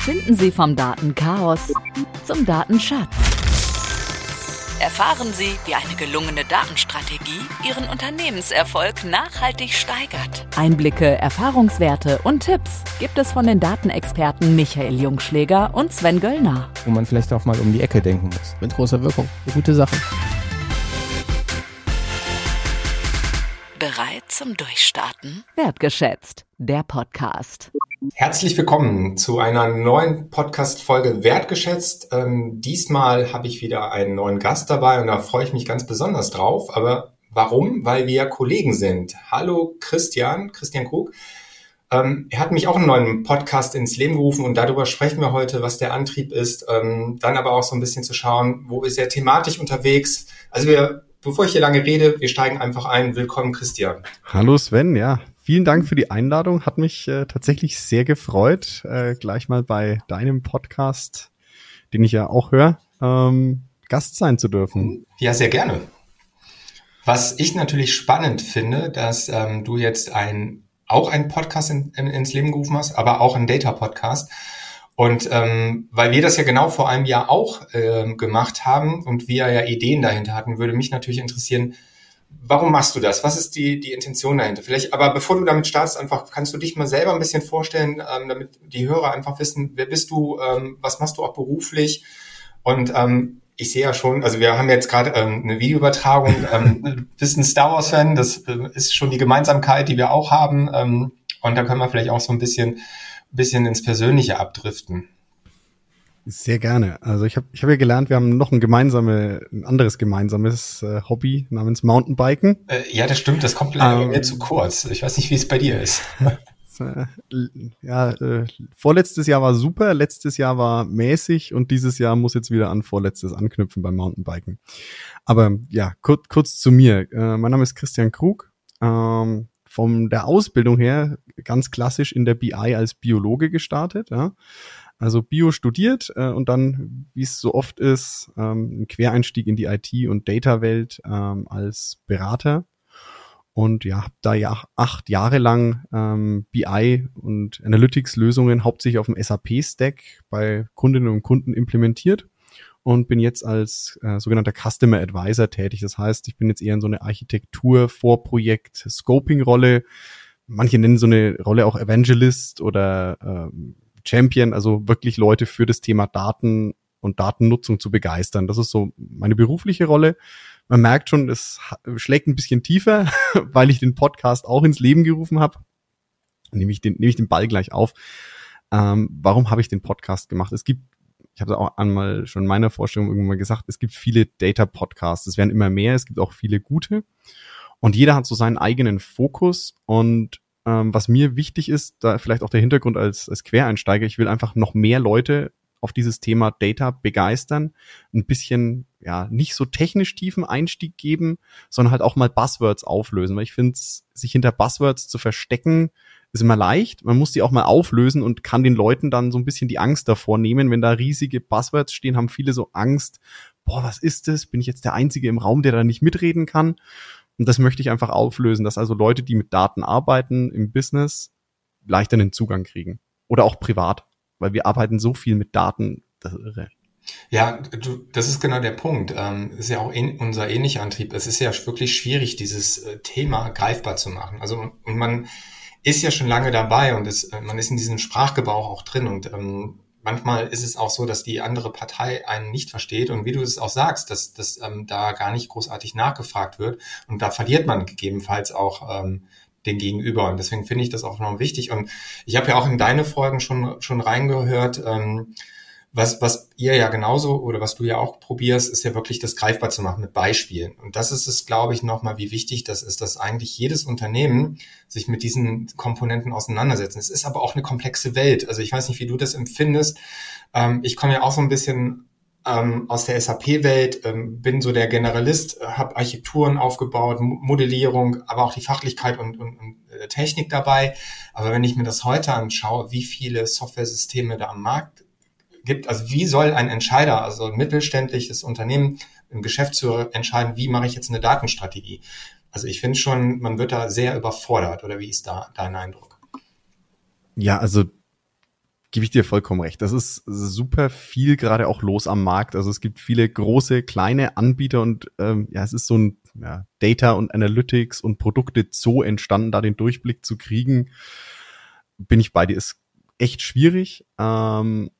Finden Sie vom Datenchaos zum Datenschatz. Erfahren Sie, wie eine gelungene Datenstrategie Ihren Unternehmenserfolg nachhaltig steigert. Einblicke, Erfahrungswerte und Tipps gibt es von den Datenexperten Michael Jungschläger und Sven Göllner. Wo man vielleicht auch mal um die Ecke denken muss. Mit großer Wirkung. Eine gute Sache. Bereit zum Durchstarten? Wertgeschätzt, der Podcast. Herzlich willkommen zu einer neuen Podcast-Folge Wertgeschätzt. Diesmal habe ich wieder einen neuen Gast dabei und da freue ich mich ganz besonders drauf. Aber warum? Weil wir Kollegen sind. Hallo Christian Krug. Er hat mich auch einen neuen Podcast ins Leben gerufen und darüber sprechen wir heute, was der Antrieb ist. Dann aber auch so ein bisschen zu schauen, wo ist er thematisch unterwegs. Also bevor ich hier lange rede, wir steigen einfach ein. Willkommen, Christian. Hallo Sven, ja, vielen Dank für die Einladung. Hat mich tatsächlich sehr gefreut, gleich mal bei deinem Podcast, den ich ja auch höre, Gast sein zu dürfen. Ja, sehr gerne. Was ich natürlich spannend finde, dass du jetzt auch einen Podcast ins Leben gerufen hast, aber auch einen Data-Podcast. Und weil wir das ja genau vor einem Jahr auch gemacht haben und wir ja Ideen dahinter hatten, würde mich natürlich interessieren, warum machst du das? Was ist die Intention dahinter? Vielleicht, aber bevor du damit startest, einfach kannst du dich mal selber ein bisschen vorstellen, damit die Hörer einfach wissen, wer bist du, was machst du auch beruflich? Und ich sehe ja schon, also wir haben jetzt gerade eine Videoübertragung, bist ein Star Wars-Fan, das ist schon die Gemeinsamkeit, die wir auch haben. Und da können wir vielleicht auch so ein bisschen ins Persönliche abdriften. Sehr gerne. Also ich hab ja gelernt, wir haben noch ein anderes gemeinsames Hobby namens Mountainbiken. Ja, das stimmt, das kommt leider mir zu kurz. Ich weiß nicht, wie es bei dir ist. Vorletztes Jahr war super, letztes Jahr war mäßig und dieses Jahr muss jetzt wieder an vorletztes anknüpfen beim Mountainbiken. Aber ja, kurz zu mir. Mein Name ist Christian Krug. Von der Ausbildung her ganz klassisch in der BI als Biologe gestartet. Ja. Also Bio studiert und dann, wie es so oft ist, ein Quereinstieg in die IT- und Data-Welt als Berater. Und ja, habe da ja 8 Jahre lang BI und Analytics-Lösungen hauptsächlich auf dem SAP-Stack bei Kundinnen und Kunden implementiert und bin jetzt als sogenannter Customer Advisor tätig. Das heißt, ich bin jetzt eher in so eine Architektur-Vorprojekt-Scoping-Rolle. Manche nennen so eine Rolle auch Evangelist oder Champion, also wirklich Leute für das Thema Daten und Datennutzung zu begeistern. Das ist so meine berufliche Rolle. Man merkt schon, es schlägt ein bisschen tiefer, weil ich den Podcast auch ins Leben gerufen habe. Nehme ich den Ball gleich auf. Warum habe ich den Podcast gemacht? Ich habe es auch einmal schon in meiner Vorstellung irgendwann mal gesagt, es gibt viele Data-Podcasts. Es werden immer mehr, es gibt auch viele gute. Und jeder hat so seinen eigenen Fokus. Und was mir wichtig ist, da vielleicht auch der Hintergrund als Quereinsteiger, ich will einfach noch mehr Leute auf dieses Thema Data begeistern, ein bisschen, ja, nicht so technisch tiefen Einstieg geben, sondern halt auch mal Buzzwords auflösen, weil ich finde, sich hinter Buzzwords zu verstecken, ist immer leicht. Man muss die auch mal auflösen und kann den Leuten dann so ein bisschen die Angst davor nehmen. Wenn da riesige Buzzwords stehen, haben viele so Angst, was ist das? Bin ich jetzt der Einzige im Raum, der da nicht mitreden kann? Und das möchte ich einfach auflösen, dass also Leute, die mit Daten arbeiten im Business, leichter den Zugang kriegen. Oder auch privat. Weil wir arbeiten so viel mit Daten, das ist irre. Ja, das ist genau der Punkt. Ist ja auch unser ähnlicher Antrieb. Es ist ja wirklich schwierig, dieses Thema greifbar zu machen. Also und man ist ja schon lange dabei und man ist in diesem Sprachgebrauch auch drin. Und manchmal ist es auch so, dass die andere Partei einen nicht versteht. Und wie du es auch sagst, dass da gar nicht großartig nachgefragt wird. Und da verliert man gegebenenfalls auch den Gegenüber. Und deswegen finde ich das auch noch wichtig. Und ich habe ja auch in deine Folgen schon reingehört, was ihr ja genauso oder was du ja auch probierst, ist ja wirklich das greifbar zu machen mit Beispielen. Und das ist es, glaube ich, nochmal, wie wichtig das ist, dass eigentlich jedes Unternehmen sich mit diesen Komponenten auseinandersetzt. Es ist aber auch eine komplexe Welt. Also ich weiß nicht, wie du das empfindest. Ich komme ja auch so ein bisschen aus der SAP-Welt, bin so der Generalist, habe Architekturen aufgebaut, Modellierung, aber auch die Fachlichkeit und Technik dabei. Aber wenn ich mir das heute anschaue, wie viele Softwaresysteme da am Markt gibt, also wie soll ein Entscheider, also ein mittelständliches Unternehmen, ein Geschäftsführer entscheiden, wie mache ich jetzt eine Datenstrategie? Also ich finde schon, man wird da sehr überfordert, oder wie ist da dein Eindruck? Ja, also gebe ich dir vollkommen recht. Das ist super viel gerade auch los am Markt. Also es gibt viele große, kleine Anbieter und es ist so ein Data und Analytics und Produkte so entstanden, da den Durchblick zu kriegen, bin ich bei dir, ist echt schwierig. Und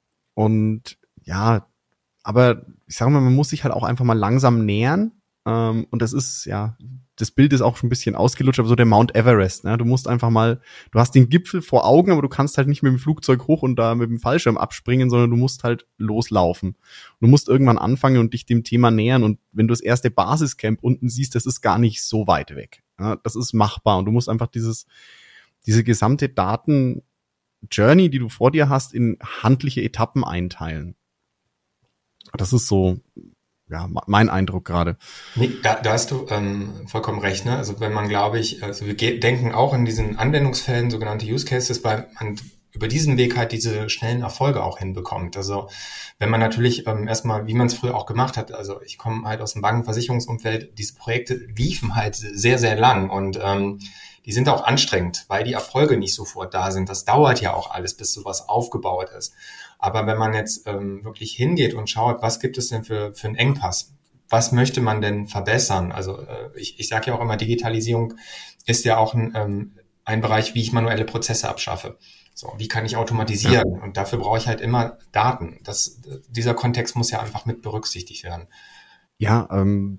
ja, aber ich sage mal, man muss sich halt auch einfach mal langsam nähern. Und das ist, das Bild ist auch schon ein bisschen ausgelutscht, aber so der Mount Everest, ne? Du musst einfach mal, du hast den Gipfel vor Augen, aber du kannst halt nicht mit dem Flugzeug hoch und da mit dem Fallschirm abspringen, sondern du musst halt loslaufen. Du musst irgendwann anfangen und dich dem Thema nähern und wenn du das erste Basiscamp unten siehst, das ist gar nicht so weit weg. Ja, das ist machbar und du musst einfach diese gesamte Daten-Journey, die du vor dir hast, in handliche Etappen einteilen. Das ist so, mein Eindruck gerade. Nee, da hast du vollkommen recht. Ne? Also wenn man, glaube ich, wir denken auch in diesen Anwendungsfällen, sogenannte Use Cases, weil man über diesen Weg halt diese schnellen Erfolge auch hinbekommt. Also wenn man natürlich erstmal, wie man es früher auch gemacht hat, also ich komme halt aus dem Bankenversicherungsumfeld, diese Projekte liefen halt sehr, sehr lang und die sind auch anstrengend, weil die Erfolge nicht sofort da sind. Das dauert ja auch alles, bis sowas aufgebaut ist. Aber wenn man jetzt wirklich hingeht und schaut, was gibt es denn für einen Engpass? Was möchte man denn verbessern? Also ich sage ja auch immer, Digitalisierung ist ja auch ein Bereich, wie ich manuelle Prozesse abschaffe. So, wie kann ich automatisieren? Ja. Und dafür brauche ich halt immer Daten. Dieser Kontext muss ja einfach mit berücksichtigt werden. Ja,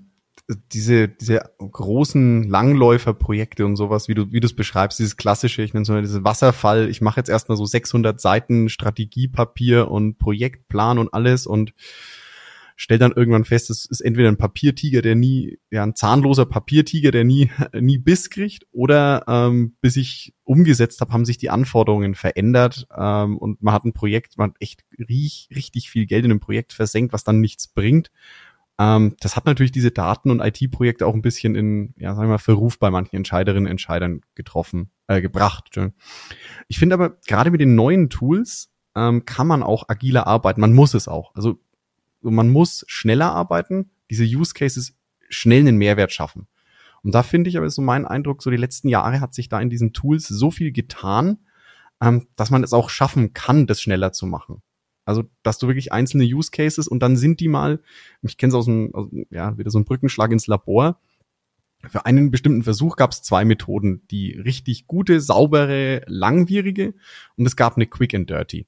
diese großen Langläuferprojekte und sowas, wie du es beschreibst, dieses klassische, ich nenne es mal diese Wasserfall, ich mache jetzt erstmal so 600 Seiten Strategiepapier und Projektplan und alles und stell dann irgendwann fest, es ist entweder ein Papiertiger, ein zahnloser Papiertiger, der nie Biss kriegt, oder bis ich umgesetzt habe, haben sich die Anforderungen verändert und man hat echt richtig viel Geld in ein Projekt versenkt, was dann nichts bringt. Das hat natürlich diese Daten- und IT-Projekte auch ein bisschen in, sagen wir mal, Verruf bei manchen Entscheiderinnen und Entscheidern gebracht. Ich finde aber, gerade mit den neuen Tools kann man auch agiler arbeiten. Man muss es auch. Also man muss schneller arbeiten, diese Use Cases schnell einen Mehrwert schaffen. Und da finde ich aber, ist so mein Eindruck, so die letzten Jahre hat sich da in diesen Tools so viel getan, dass man es auch schaffen kann, das schneller zu machen. Also, dass du wirklich einzelne Use Cases und dann sind die mal, ich kenne es wieder so ein Brückenschlag ins Labor. Für einen bestimmten Versuch gab es 2 Methoden, die richtig gute, saubere, langwierige und es gab eine Quick and Dirty.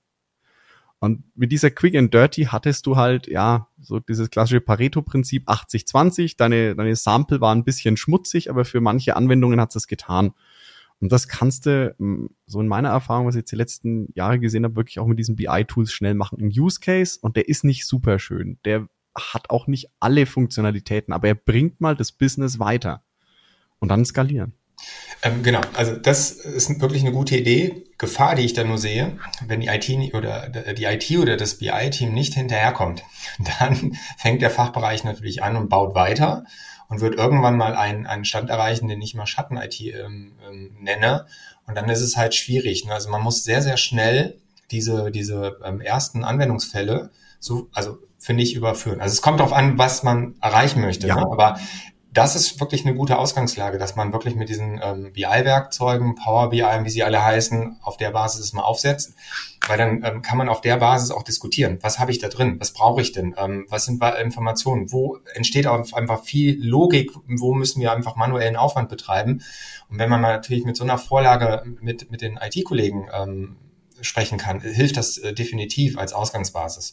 Und mit dieser Quick and Dirty hattest du halt, so dieses klassische Pareto-Prinzip 80-20, deine Sample waren ein bisschen schmutzig, aber für manche Anwendungen hat es getan. Und das kannst du, so in meiner Erfahrung, was ich jetzt die letzten Jahre gesehen habe, wirklich auch mit diesen BI-Tools schnell machen. Ein Use Case und der ist nicht super schön. Der hat auch nicht alle Funktionalitäten, aber er bringt mal das Business weiter. Und dann skalieren. Genau, also das ist wirklich eine gute Idee. Gefahr, die ich da nur sehe, wenn die IT oder das BI-Team nicht hinterherkommt, dann fängt der Fachbereich natürlich an und baut weiter und wird irgendwann mal einen Stand erreichen, den ich mal Schatten-IT nenne. Und dann ist es halt schwierig. Ne? Also man muss sehr, sehr schnell diese ersten Anwendungsfälle finde ich, überführen. Also es kommt darauf an, was man erreichen möchte. Ja. Ne? Aber das ist wirklich eine gute Ausgangslage, dass man wirklich mit diesen BI-Werkzeugen, Power BI, wie sie alle heißen, auf der Basis es mal aufsetzt. Weil dann kann man auf der Basis auch diskutieren. Was habe ich da drin? Was brauche ich denn? Was sind Informationen? Wo entsteht auch einfach viel Logik? Wo müssen wir einfach manuellen Aufwand betreiben? Und wenn man natürlich mit so einer Vorlage mit den IT-Kollegen sprechen kann, hilft das definitiv als Ausgangsbasis.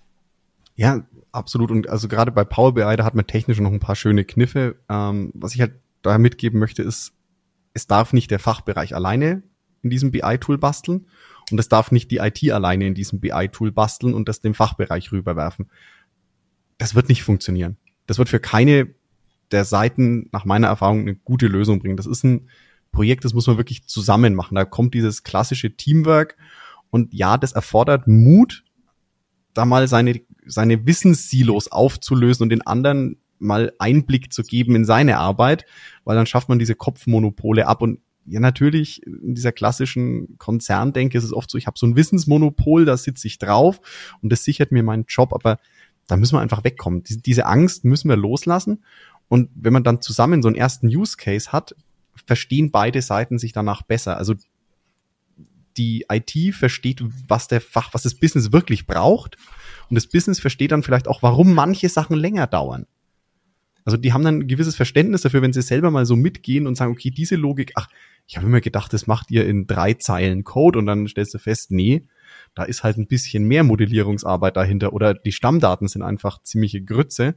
Ja, absolut. Und also gerade bei Power BI, da hat man technisch noch ein paar schöne Kniffe. Was ich halt da mitgeben möchte, ist, es darf nicht der Fachbereich alleine in diesem BI-Tool basteln und es darf nicht die IT alleine in diesem BI-Tool basteln und das dem Fachbereich rüberwerfen. Das wird nicht funktionieren. Das wird für keine der Seiten nach meiner Erfahrung eine gute Lösung bringen. Das ist ein Projekt, das muss man wirklich zusammen machen. Da kommt dieses klassische Teamwork und ja, das erfordert Mut, da mal seine Wissenssilos aufzulösen und den anderen mal Einblick zu geben in seine Arbeit, weil dann schafft man diese Kopfmonopole ab. Und ja, natürlich, in dieser klassischen Konzerndenke ist es oft so, ich habe so ein Wissensmonopol, da sitze ich drauf und das sichert mir meinen Job, aber da müssen wir einfach wegkommen. Diese Angst müssen wir loslassen. Und wenn man dann zusammen so einen ersten Use Case hat, verstehen beide Seiten sich danach besser. Also die IT versteht, was das Business wirklich braucht. Und das Business versteht dann vielleicht auch, warum manche Sachen länger dauern. Also die haben dann ein gewisses Verständnis dafür, wenn sie selber mal so mitgehen und sagen, okay, diese Logik, ich habe immer gedacht, das macht ihr in 3 Zeilen Code und dann stellst du fest, nee, da ist halt ein bisschen mehr Modellierungsarbeit dahinter oder die Stammdaten sind einfach ziemliche Grütze,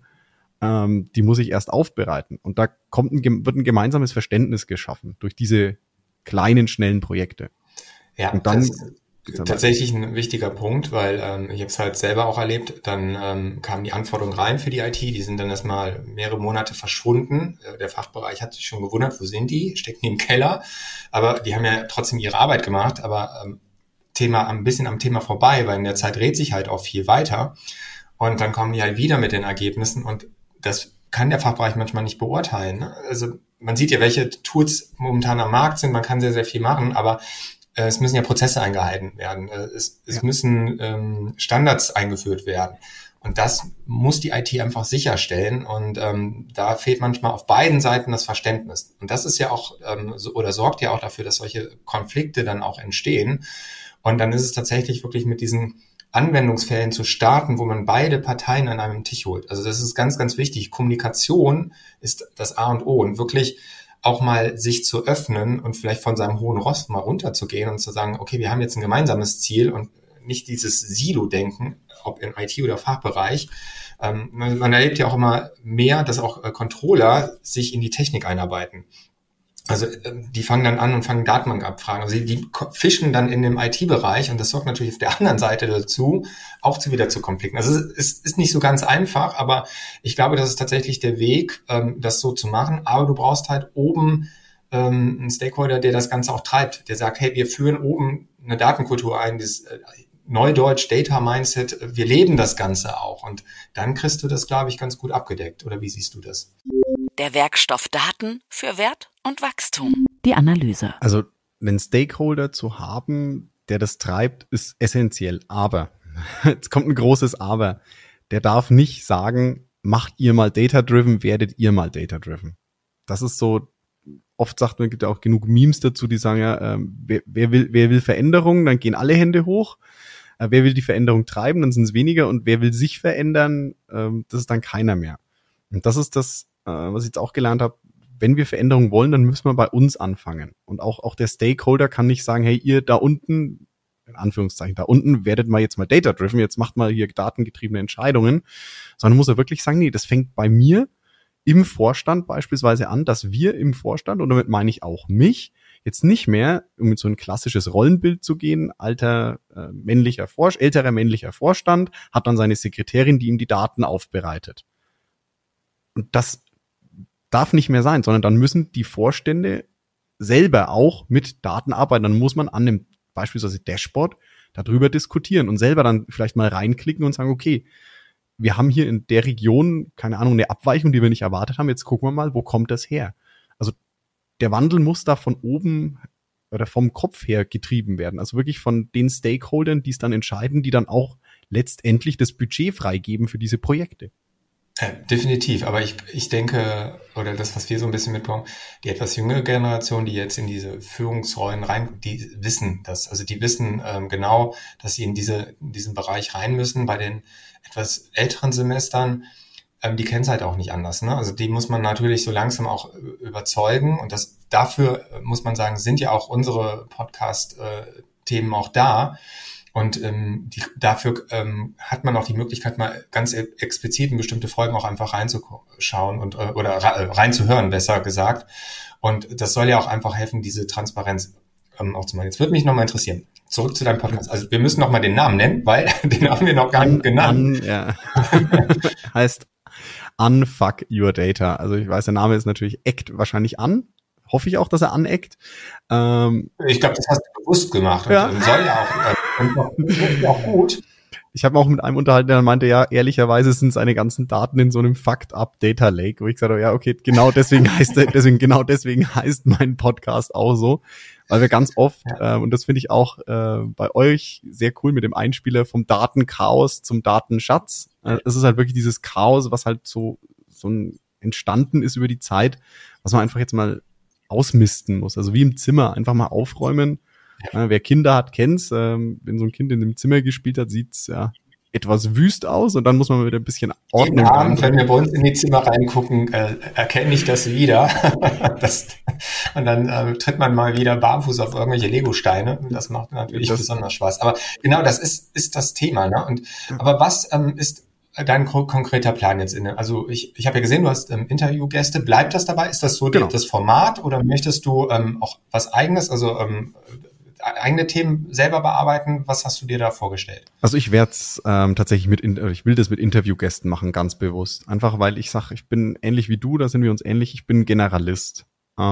die muss ich erst aufbereiten. Und da wird ein gemeinsames Verständnis geschaffen durch diese kleinen, schnellen Projekte. Ja, und dann tatsächlich ein wichtiger Punkt, weil ich habe es halt selber auch erlebt, dann kamen die Anforderungen rein für die IT, die sind dann erstmal mehrere Monate verschwunden. Der Fachbereich hat sich schon gewundert, wo sind die? Stecken die im Keller? Aber die haben ja trotzdem ihre Arbeit gemacht, aber ein bisschen am Thema vorbei, weil in der Zeit dreht sich halt auch viel weiter und dann kommen die halt wieder mit den Ergebnissen und das kann der Fachbereich manchmal nicht beurteilen. Ne? Also man sieht ja, welche Tools momentan am Markt sind, man kann sehr, sehr viel machen, aber es müssen ja Prozesse eingehalten werden. Es müssen Standards eingeführt werden. Und das muss die IT einfach sicherstellen. Und da fehlt manchmal auf beiden Seiten das Verständnis. Und das ist ja auch, sorgt ja auch dafür, dass solche Konflikte dann auch entstehen. Und dann ist es tatsächlich wirklich mit diesen Anwendungsfällen zu starten, wo man beide Parteien an einem Tisch holt. Also das ist ganz, ganz wichtig. Kommunikation ist das A und O. Und wirklich auch mal sich zu öffnen und vielleicht von seinem hohen Ross mal runterzugehen und zu sagen, okay, wir haben jetzt ein gemeinsames Ziel und nicht dieses Silo-Denken, ob in IT oder Fachbereich. Man erlebt ja auch immer mehr, dass auch Controller sich in die Technik einarbeiten. Also die fangen dann an und fangen Datenbankabfragen. Also die fischen dann in dem IT-Bereich und das sorgt natürlich auf der anderen Seite dazu, auch wieder zu Konflikten. Also es ist nicht so ganz einfach, aber ich glaube, das ist tatsächlich der Weg, das so zu machen. Aber du brauchst halt oben einen Stakeholder, der das Ganze auch treibt, der sagt, hey, wir führen oben eine Datenkultur ein, dieses Neudeutsch, Data Mindset, wir leben das Ganze auch. Und dann kriegst du das, glaube ich, ganz gut abgedeckt. Oder wie siehst du das? Der Werkstoff Daten für Wert und Wachstum. Die Analyse. Also einen Stakeholder zu haben, der das treibt, ist essentiell. Aber, jetzt kommt ein großes Aber, der darf nicht sagen, macht ihr mal Data-Driven, werdet ihr mal Data-Driven. Das ist so, oft sagt man, gibt ja auch genug Memes dazu, die sagen ja, wer will Veränderung, dann gehen alle Hände hoch. Wer will die Veränderung treiben, dann sind es weniger. Und wer will sich verändern, das ist dann keiner mehr. Und das ist das, was ich jetzt auch gelernt habe, wenn wir Veränderungen wollen, dann müssen wir bei uns anfangen. Und auch der Stakeholder kann nicht sagen, hey, ihr da unten, in Anführungszeichen, da unten werdet mal jetzt mal data-driven, jetzt macht mal hier datengetriebene Entscheidungen, sondern muss er wirklich sagen, nee, das fängt bei mir im Vorstand beispielsweise an, dass wir im Vorstand, und damit meine ich auch mich, jetzt nicht mehr, um mit so ein klassisches Rollenbild zu gehen, älterer männlicher Vorstand, hat dann seine Sekretärin, die ihm die Daten aufbereitet. Und das darf nicht mehr sein, sondern dann müssen die Vorstände selber auch mit Daten arbeiten. Dann muss man an dem beispielsweise Dashboard darüber diskutieren und selber dann vielleicht mal reinklicken und sagen, okay, wir haben hier in der Region, keine Ahnung, eine Abweichung, die wir nicht erwartet haben. Jetzt gucken wir mal, wo kommt das her? Also der Wandel muss da von oben oder vom Kopf her getrieben werden. Also wirklich von den Stakeholdern, die es dann entscheiden, die dann auch letztendlich das Budget freigeben für diese Projekte. Definitiv, aber ich denke, oder das, was wir so ein bisschen mitbekommen, die etwas jüngere Generation, die jetzt in diese Führungsrollen rein, die wissen das. Also die wissen genau, dass sie in diesen Bereich rein müssen. Bei den etwas älteren Semestern, die kennen es halt auch nicht anders. Ne? Also die muss man natürlich so langsam auch überzeugen. Und dafür muss man sagen, sind ja auch unsere Podcast-Themen auch da. Und dafür hat man auch die Möglichkeit, mal ganz explizit in bestimmte Folgen auch einfach reinzuschauen oder reinzuhören, besser gesagt. Und das soll ja auch einfach helfen, diese Transparenz auch zu machen. Jetzt würde mich nochmal interessieren, zurück zu deinem Podcast. Also wir müssen nochmal den Namen nennen, weil den haben wir noch gar nicht genannt. Heißt Unfuck Your Data. Also ich weiß, der Name ist natürlich eckt wahrscheinlich an. Hoffe ich auch, dass er aneckt. Ich glaube, das hast du bewusst gemacht. Und ja. Soll ja auch gut. Ich habe auch mit einem unterhalten, der meinte, ja, ehrlicherweise sind seine ganzen Daten in so einem Fucked-up Data Lake, wo ich gesagt habe, ja, okay, genau deswegen heißt mein Podcast auch so, weil wir ganz oft, und das finde ich auch bei euch sehr cool mit dem Einspieler vom Datenchaos zum Datenschatz. Es ist halt wirklich dieses Chaos, was halt so entstanden ist über die Zeit, was man einfach jetzt mal ausmisten muss. Also wie im Zimmer, einfach mal aufräumen Ja, wer Kinder hat, kennt's. Wenn so ein Kind in dem Zimmer gespielt hat, sieht's ja etwas wüst aus und dann muss man wieder ein bisschen Ordnung Jeden Abend, wenn wir bei uns in die Zimmer reingucken, erkenne ich das wieder. Und dann tritt man mal wieder barfuß auf irgendwelche Legosteine. Das macht natürlich besonders Spaß. Aber genau, das ist das Thema. Ne? Aber was ist dein konkreter Plan jetzt? Also ich habe ja gesehen, du hast Interviewgäste. Bleibt das dabei? Ist das so das Format oder möchtest du auch was Eigenes, also eigene Themen selber bearbeiten? Was hast du dir da vorgestellt? Also ich werde es tatsächlich ich will das mit Interviewgästen machen, ganz bewusst. Einfach weil ich sage, ich bin ähnlich wie du, da sind wir uns ähnlich, ich bin Generalist.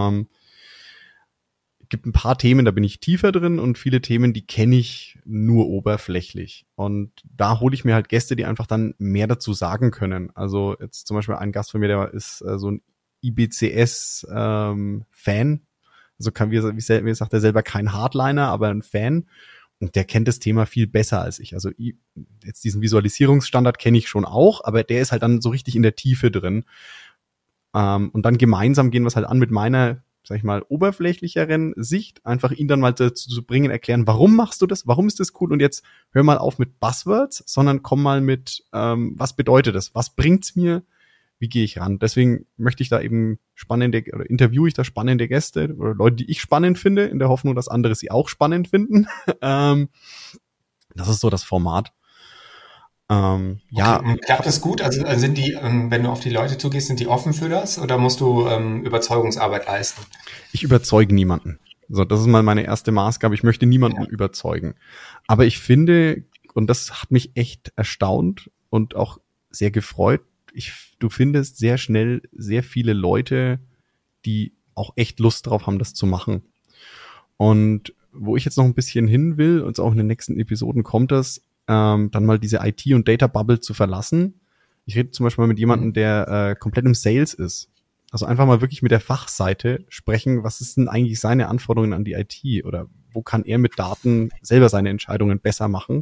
Gibt ein paar Themen, da bin ich tiefer drin und viele Themen, die kenne ich nur oberflächlich. Und da hole ich mir halt Gäste, die einfach dann mehr dazu sagen können. Also jetzt zum Beispiel ein Gast von mir, der ist so ein IBCS-Fan. Also wie sagt er selber, kein Hardliner, aber ein Fan. Und der kennt das Thema viel besser als ich. Also jetzt diesen Visualisierungsstandard kenne ich schon auch, aber der ist halt dann so richtig in der Tiefe drin. Und dann gemeinsam gehen wir es halt an mit meiner, sag ich mal, oberflächlicheren Sicht, einfach ihn dann mal dazu zu bringen, erklären, warum machst du das, warum ist das cool und jetzt hör mal auf mit Buzzwords, sondern komm mal mit, was bedeutet das, was bringt's mir, wie gehe ich ran? Deswegen möchte ich da eben interviewe ich da spannende Gäste oder Leute, die ich spannend finde, in der Hoffnung, dass andere sie auch spannend finden. Das ist so das Format. Okay. Ja. Klappt das gut? Also sind die, wenn du auf die Leute zugehst, sind die offen für das oder musst du Überzeugungsarbeit leisten? Ich überzeuge niemanden. So, das ist mal meine erste Maßgabe. Ich möchte niemanden überzeugen. Aber ich finde, und das hat mich echt erstaunt und auch sehr gefreut, du findest sehr schnell sehr viele Leute, die auch echt Lust drauf haben, das zu machen. Und wo ich jetzt noch ein bisschen hin will, und auch in den nächsten Episoden kommt das, dann mal diese IT- und Data-Bubble zu verlassen. Ich rede zum Beispiel mal mit jemandem, der komplett im Sales ist. Also einfach mal wirklich mit der Fachseite sprechen, was ist denn eigentlich seine Anforderungen an die IT oder wo kann er mit Daten selber seine Entscheidungen besser machen.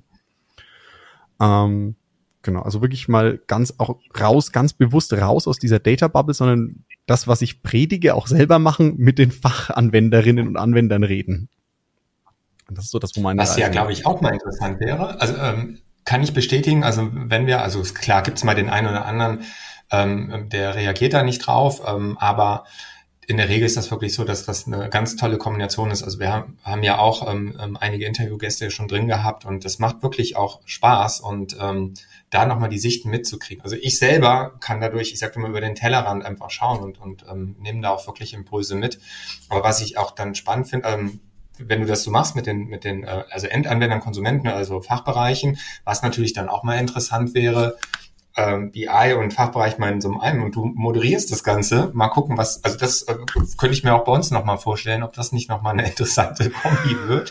Genau, also wirklich mal ganz bewusst raus aus dieser Data-Bubble, sondern das, was ich predige, auch selber machen, mit den Fachanwenderinnen und Anwendern reden. Und das ist so das, wo meine Was ja, glaube ich, auch mal interessant wäre. Also kann ich bestätigen, also klar gibt's mal den einen oder anderen, der reagiert da nicht drauf, aber in der Regel ist das wirklich so, dass das eine ganz tolle Kombination ist. Also wir haben ja auch einige Interviewgäste schon drin gehabt und das macht wirklich auch Spaß und da nochmal die Sichten mitzukriegen. Also ich selber kann dadurch, ich sage immer, über den Tellerrand einfach schauen und nehme da auch wirklich Impulse mit. Aber was ich auch dann spannend finde, wenn du das so machst mit den also Endanwendern, Konsumenten, also Fachbereichen, was natürlich dann auch mal interessant wäre, BI und Fachbereich mal in so einem und du moderierst das Ganze, mal gucken, das könnte ich mir auch bei uns nochmal vorstellen, ob das nicht nochmal eine interessante Kombi wird.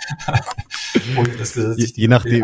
Je nachdem,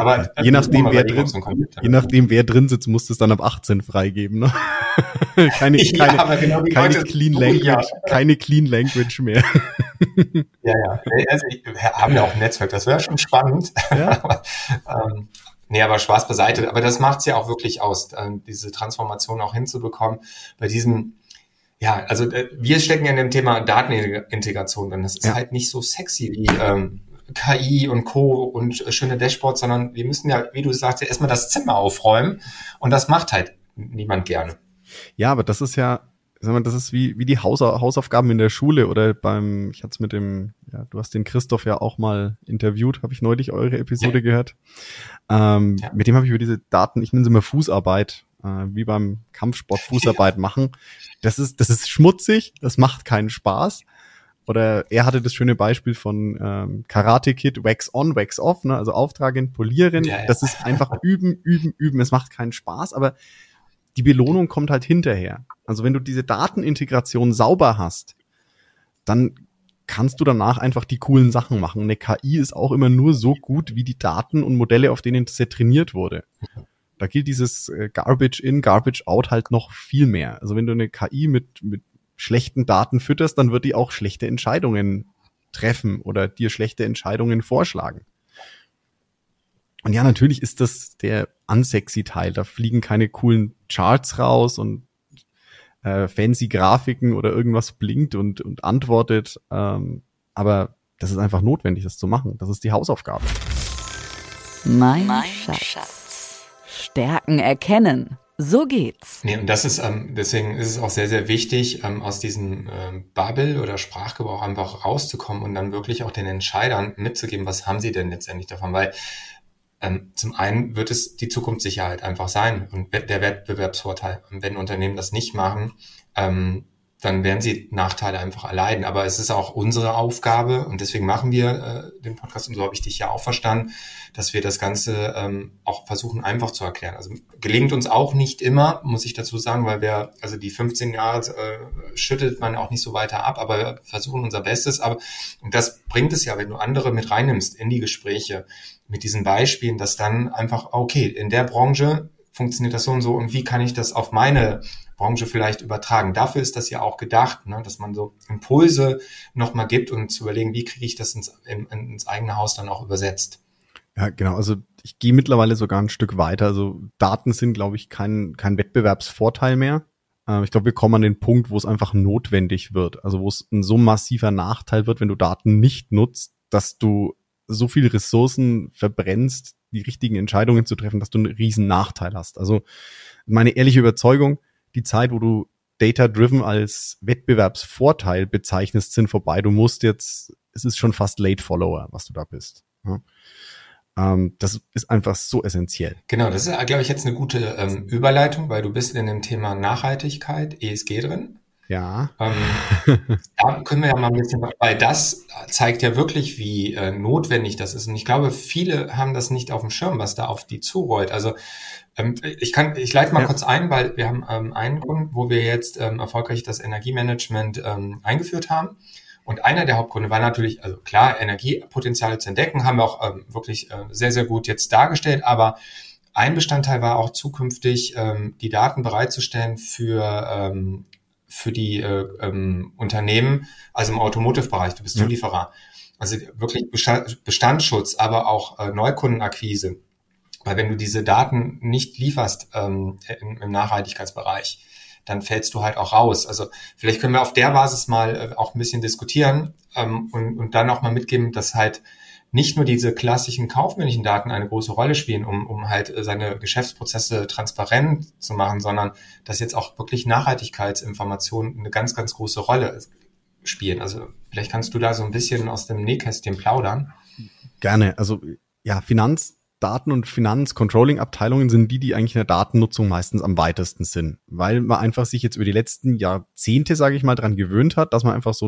wer drin sitzt, muss es dann ab 18 freigeben, ne? Keine Clean Language mehr. Ja. Also, wir haben ja auch ein Netzwerk, das wäre schon spannend. Ja. Nee, aber Spaß beiseite. Aber das macht's ja auch wirklich aus, diese Transformation auch hinzubekommen. Bei diesem, also wir stecken ja in dem Thema Datenintegration drin. Das ist halt nicht so sexy wie KI und Co. und schöne Dashboards, sondern wir müssen ja, wie du sagst, erstmal das Zimmer aufräumen und das macht halt niemand gerne. Ja, aber das ist ja, das ist wie die Hausaufgaben in der Schule oder ich hatte es du hast den Christoph ja auch mal interviewt, habe ich neulich eure Episode gehört. Mit dem habe ich über diese Daten, ich nenne sie immer Fußarbeit, wie beim Kampfsport Fußarbeit machen. Das ist schmutzig, das macht keinen Spaß. Oder er hatte das schöne Beispiel von Karate Kid, Wax on, Wax off, ne? Also auftragen, polieren. Ja. Das ist einfach üben. Es macht keinen Spaß, aber die Belohnung kommt halt hinterher. Also wenn du diese Datenintegration sauber hast, dann kannst du danach einfach die coolen Sachen machen. Eine KI ist auch immer nur so gut wie die Daten und Modelle, auf denen sie trainiert wurde. Da gilt dieses Garbage in, Garbage out halt noch viel mehr. Also wenn du eine KI mit schlechten Daten fütterst, dann wird die auch schlechte Entscheidungen treffen oder dir schlechte Entscheidungen vorschlagen. Und ja, natürlich ist das der unsexy Teil. Da fliegen keine coolen Charts raus und fancy Grafiken oder irgendwas blinkt und antwortet. Aber das ist einfach notwendig, das zu machen. Das ist die Hausaufgabe. Mein Schatz. Stärken erkennen. So geht's. Nee, und das ist, deswegen ist es auch sehr, sehr wichtig, aus diesem Bubble oder Sprachgebrauch einfach rauszukommen und dann wirklich auch den Entscheidern mitzugeben, was haben sie denn letztendlich davon, weil zum einen wird es die Zukunftssicherheit einfach sein und der Wettbewerbsvorteil. Und wenn Unternehmen das nicht machen, dann werden sie Nachteile einfach erleiden. Aber es ist auch unsere Aufgabe und deswegen machen wir den Podcast und so habe ich dich ja auch verstanden, dass wir das Ganze auch versuchen einfach zu erklären. Also gelingt uns auch nicht immer, muss ich dazu sagen, weil also die 15 Jahre schüttelt man auch nicht so weiter ab, aber wir versuchen unser Bestes. Und das bringt es ja, wenn du andere mit reinnimmst in die Gespräche mit diesen Beispielen, dass dann einfach, okay, in der Branche funktioniert das so und so und wie kann ich das auf meine Branche vielleicht übertragen. Dafür ist das ja auch gedacht, ne, dass man so Impulse nochmal gibt und zu überlegen, wie kriege ich das ins eigene Haus dann auch übersetzt. Ja, genau. Also ich gehe mittlerweile sogar ein Stück weiter. Also Daten sind, glaube ich, kein Wettbewerbsvorteil mehr. Ich glaube, wir kommen an den Punkt, wo es einfach notwendig wird. Also wo es ein so massiver Nachteil wird, wenn du Daten nicht nutzt, dass du so viele Ressourcen verbrennst, die richtigen Entscheidungen zu treffen, dass du einen riesen Nachteil hast. Also meine ehrliche Überzeugung, die Zeit, wo du Data-Driven als Wettbewerbsvorteil bezeichnest, sind vorbei. Es ist schon fast Late Follower, was du da bist. Ja. Das ist einfach so essentiell. Genau, das ist, glaube ich, jetzt eine gute Überleitung, weil du bist in dem Thema Nachhaltigkeit, ESG drin. Ja. Da können wir ja mal ein bisschen, weil das zeigt ja wirklich, wie notwendig das ist. Und ich glaube, viele haben das nicht auf dem Schirm, was da auf die zurollt. Also ich leite mal kurz ein, weil wir haben einen Grund, wo wir jetzt erfolgreich das Energiemanagement eingeführt haben. Und einer der Hauptgründe war natürlich, also klar, Energiepotenziale zu entdecken, haben wir auch wirklich sehr, sehr gut jetzt dargestellt. Aber ein Bestandteil war auch zukünftig, die Daten bereitzustellen für die Unternehmen, also im Automotive-Bereich, du bist Zulieferer. Also wirklich Bestandsschutz, aber auch Neukundenakquise. Weil wenn du diese Daten nicht lieferst im Nachhaltigkeitsbereich, dann fällst du halt auch raus. Also vielleicht können wir auf der Basis mal auch ein bisschen diskutieren und dann auch mal mitgeben, dass halt nicht nur diese klassischen kaufmännischen Daten eine große Rolle spielen, um halt seine Geschäftsprozesse transparent zu machen, sondern dass jetzt auch wirklich Nachhaltigkeitsinformationen eine ganz, ganz große Rolle spielen. Also vielleicht kannst du da so ein bisschen aus dem Nähkästchen plaudern. Gerne. Also ja, Finanzdaten und Finanzcontrolling-Abteilungen sind die eigentlich in der Datennutzung meistens am weitesten sind, weil man einfach sich jetzt über die letzten Jahrzehnte, sage ich mal, dran gewöhnt hat, dass man einfach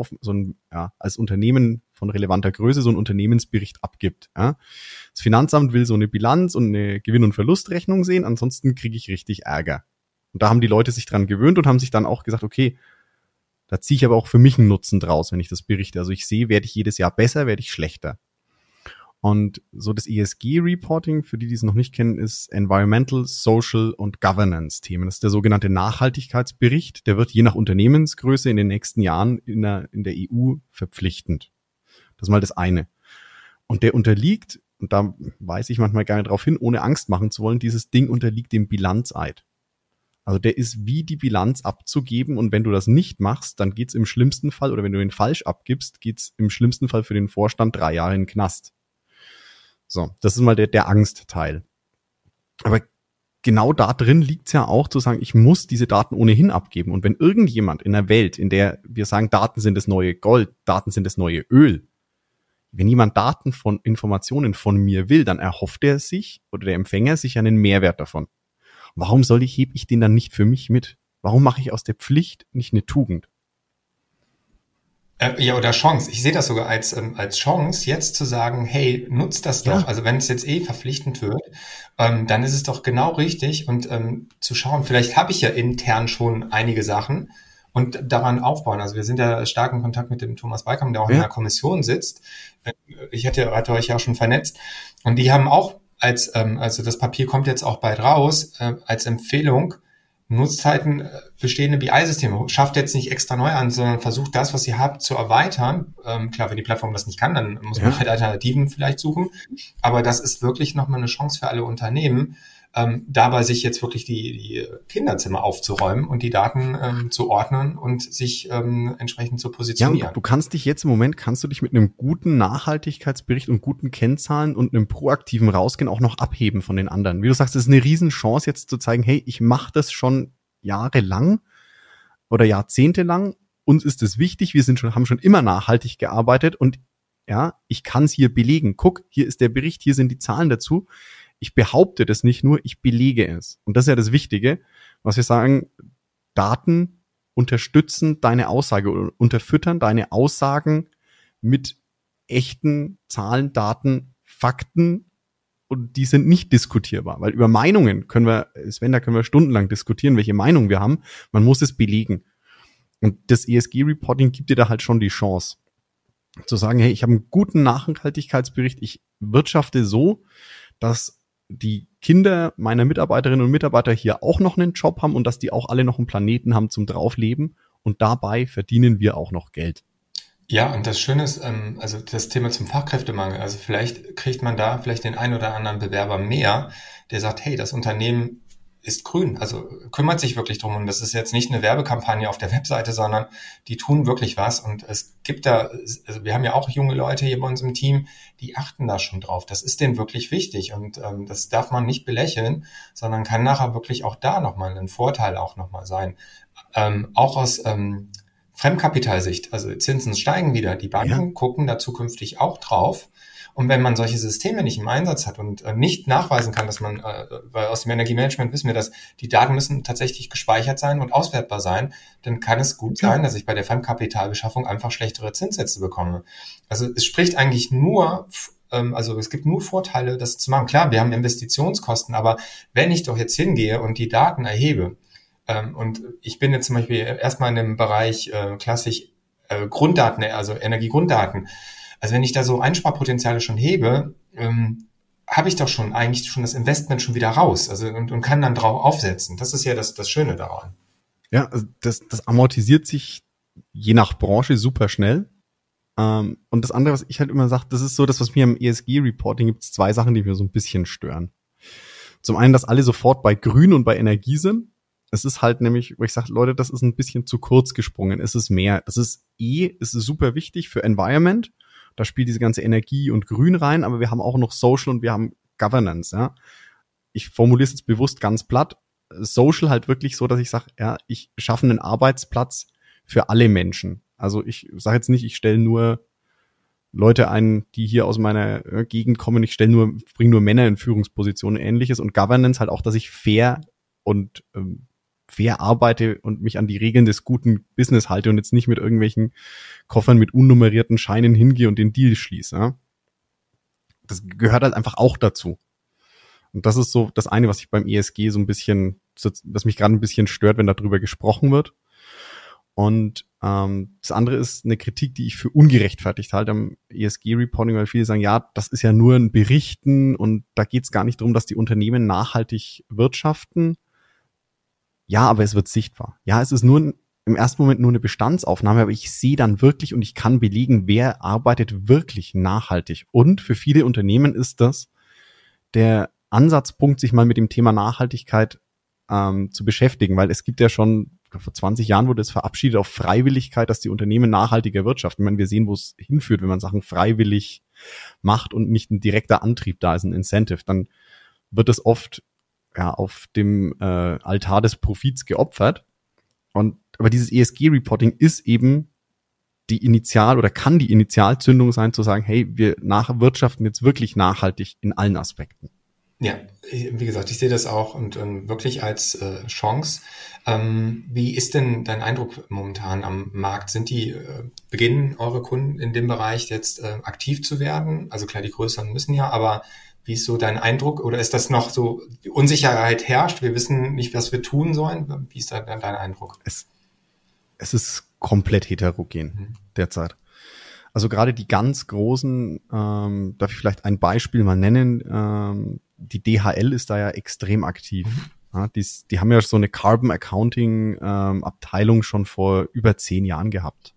als Unternehmen von relevanter Größe so einen Unternehmensbericht abgibt. Ja. Das Finanzamt will so eine Bilanz und eine Gewinn- und Verlustrechnung sehen, ansonsten kriege ich richtig Ärger. Und da haben die Leute sich dran gewöhnt und haben sich dann auch gesagt, okay, da ziehe ich aber auch für mich einen Nutzen draus, wenn ich das berichte. Also ich sehe, werde ich jedes Jahr besser, werde ich schlechter. Und so das ESG-Reporting, für die es noch nicht kennen, ist Environmental, Social und Governance-Themen. Das ist der sogenannte Nachhaltigkeitsbericht. Der wird je nach Unternehmensgröße in den nächsten Jahren in der EU verpflichtend. Das ist mal das eine. Und der unterliegt, und da weise ich manchmal gerne darauf hin, ohne Angst machen zu wollen, dieses Ding unterliegt dem Bilanzeid. Also der ist wie die Bilanz abzugeben und wenn du das nicht machst, dann geht's im schlimmsten Fall, oder wenn du ihn falsch abgibst, geht's im schlimmsten Fall für den Vorstand 3 Jahre in den Knast. So, das ist mal der Angstteil. Aber genau da drin liegt's ja auch zu sagen, ich muss diese Daten ohnehin abgeben. Und wenn irgendjemand in der Welt, in der wir sagen, Daten sind das neue Gold, Daten sind das neue Öl, wenn jemand Informationen von mir will, dann erhofft er sich oder der Empfänger sich einen Mehrwert davon. Warum hebe ich den dann nicht für mich mit? Warum mache ich aus der Pflicht nicht eine Tugend? Ja, oder Chance. Ich sehe das sogar als Chance, jetzt zu sagen, hey, nutzt das doch. Ja. Also wenn es jetzt verpflichtend wird, dann ist es doch genau richtig und zu schauen, vielleicht habe ich ja intern schon einige Sachen und daran aufbauen. Also wir sind ja stark in Kontakt mit dem Thomas Beikam, der auch in der Kommission sitzt. Ich hatte euch ja auch schon vernetzt und die haben auch also das Papier kommt jetzt auch bald raus, als Empfehlung, nutzt halt ein bestehende BI-Systeme. Schafft jetzt nicht extra neu an, sondern versucht das, was ihr habt, zu erweitern. Klar, wenn die Plattform das nicht kann, dann muss man halt Alternativen vielleicht suchen. Aber das ist wirklich nochmal eine Chance für alle Unternehmen, dabei sich jetzt wirklich die Kinderzimmer aufzuräumen und die Daten zu ordnen und sich entsprechend zu positionieren. Ja, du kannst dich mit einem guten Nachhaltigkeitsbericht und guten Kennzahlen und einem proaktiven Rausgehen auch noch abheben von den anderen. Wie du sagst, das ist eine Riesenchance jetzt zu zeigen, hey, ich mache das schon jahrelang oder jahrzehntelang. Uns ist es wichtig, haben schon immer nachhaltig gearbeitet und ja, ich kann es hier belegen. Guck, hier ist der Bericht, hier sind die Zahlen dazu. Ich behaupte das nicht nur, ich belege es. Und das ist ja das Wichtige, was wir sagen, Daten unterstützen deine Aussage oder unterfüttern deine Aussagen mit echten Zahlen, Daten, Fakten und die sind nicht diskutierbar, weil über Meinungen können wir stundenlang diskutieren, welche Meinung wir haben. Man muss es belegen. Und das ESG-Reporting gibt dir da halt schon die Chance, zu sagen, hey, ich habe einen guten Nachhaltigkeitsbericht, ich wirtschafte so, dass die Kinder meiner Mitarbeiterinnen und Mitarbeiter hier auch noch einen Job haben und dass die auch alle noch einen Planeten haben zum Draufleben und dabei verdienen wir auch noch Geld. Ja, und das Schöne ist, also das Thema zum Fachkräftemangel, also vielleicht kriegt man da vielleicht den einen oder anderen Bewerber mehr, der sagt, hey, das Unternehmen ist grün, also kümmert sich wirklich drum und das ist jetzt nicht eine Werbekampagne auf der Webseite, sondern die tun wirklich was und es gibt da, also wir haben ja auch junge Leute hier bei uns im Team, die achten da schon drauf, das ist denen wirklich wichtig und das darf man nicht belächeln, sondern kann nachher wirklich auch da nochmal ein Vorteil auch nochmal sein, auch aus Fremdkapitalsicht, also Zinsen steigen wieder, die Banken gucken da zukünftig auch drauf. Und wenn man solche Systeme nicht im Einsatz hat und nicht nachweisen kann, dass man, weil aus dem Energiemanagement wissen wir, dass die Daten müssen tatsächlich gespeichert sein und auswertbar sein, dann kann es gut sein, dass ich bei der Fremdkapitalbeschaffung einfach schlechtere Zinssätze bekomme. Also es spricht eigentlich nur, also es gibt nur Vorteile, das zu machen. Klar, wir haben Investitionskosten, aber wenn ich doch jetzt hingehe und die Daten erhebe, und ich bin jetzt zum Beispiel erstmal in dem Bereich klassisch Grunddaten, also Energiegrunddaten. Also wenn ich da so Einsparpotenziale schon hebe, habe ich doch eigentlich schon das Investment schon wieder raus, also und kann dann drauf aufsetzen. Das ist ja das Schöne daran. Ja, also das amortisiert sich je nach Branche super schnell. Und das andere, was ich halt immer sage, das ist so, das, was mir im ESG-Reporting gibt es 2 Sachen, die mir so ein bisschen stören. Zum einen, dass alle sofort bei Grün und bei Energie sind. Es ist halt nämlich, wo ich sage, Leute, das ist ein bisschen zu kurz gesprungen. Es ist mehr. Es ist super wichtig für Environment. Da spielt diese ganze Energie und Grün rein, aber wir haben auch noch Social und wir haben Governance. Ja, ich formuliere es jetzt bewusst ganz platt. Social halt wirklich so, dass ich sage, ja, ich schaffe einen Arbeitsplatz für alle Menschen. Also ich sage jetzt nicht, ich stelle nur Leute ein, die hier aus meiner Gegend kommen. Ich bringe nur Männer in Führungspositionen und Ähnliches. Und Governance halt auch, dass ich fair arbeite und mich an die Regeln des guten Business halte und jetzt nicht mit irgendwelchen Koffern mit unnummerierten Scheinen hingehe und den Deal schließe. Ja? Das gehört halt einfach auch dazu. Und das ist so das eine, was ich beim ESG so ein bisschen, was mich gerade ein bisschen stört, wenn darüber gesprochen wird. Und das andere ist eine Kritik, die ich für ungerechtfertigt halte am ESG-Reporting, weil viele sagen, ja, das ist ja nur ein Berichten und da geht es gar nicht darum, dass die Unternehmen nachhaltig wirtschaften. Ja, aber es wird sichtbar. Ja, es ist im ersten Moment nur eine Bestandsaufnahme, aber ich sehe dann wirklich und ich kann belegen, wer arbeitet wirklich nachhaltig. Und für viele Unternehmen ist das der Ansatzpunkt, sich mal mit dem Thema Nachhaltigkeit zu beschäftigen, weil es gibt ja schon, vor 20 Jahren wurde es verabschiedet auf Freiwilligkeit, dass die Unternehmen nachhaltiger wirtschaften. Ich meine, wir sehen, wo es hinführt, wenn man Sachen freiwillig macht und nicht ein direkter Antrieb da ist, ein Incentive, dann wird es oft auf dem Altar des Profits geopfert. Aber dieses ESG-Reporting ist eben kann die Initialzündung sein, zu sagen, hey, wir wirtschaften jetzt wirklich nachhaltig in allen Aspekten. Ja, wie gesagt, ich sehe das auch und wirklich als Chance. Wie ist denn dein Eindruck momentan am Markt? Beginnen eure Kunden in dem Bereich jetzt aktiv zu werden? Also klar, die größeren müssen ja, aber wie ist so dein Eindruck? Oder ist das noch so, die Unsicherheit herrscht? Wir wissen nicht, was wir tun sollen. Wie ist da dein Eindruck? Es ist komplett heterogen derzeit. Also gerade die ganz großen, darf ich vielleicht ein Beispiel mal nennen, die DHL ist da ja extrem aktiv. Ja, die haben ja so eine Carbon Accounting Abteilung schon vor über 10 Jahren gehabt.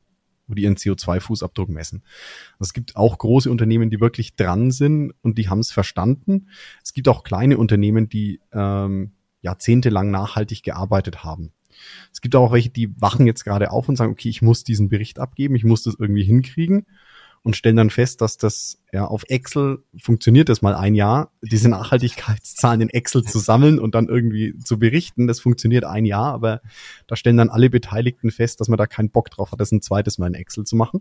wo die ihren CO2-Fußabdruck messen. Es gibt auch große Unternehmen, die wirklich dran sind und die haben es verstanden. Es gibt auch kleine Unternehmen, die jahrzehntelang nachhaltig gearbeitet haben. Es gibt auch welche, die wachen jetzt gerade auf und sagen, okay, ich muss diesen Bericht abgeben, ich muss das irgendwie hinkriegen und stellen dann fest, dass das auf Excel funktioniert das mal ein Jahr, diese Nachhaltigkeitszahlen in Excel zu sammeln und dann irgendwie zu berichten, das funktioniert ein Jahr, aber da stellen dann alle Beteiligten fest, dass man da keinen Bock drauf hat, das ein zweites Mal in Excel zu machen.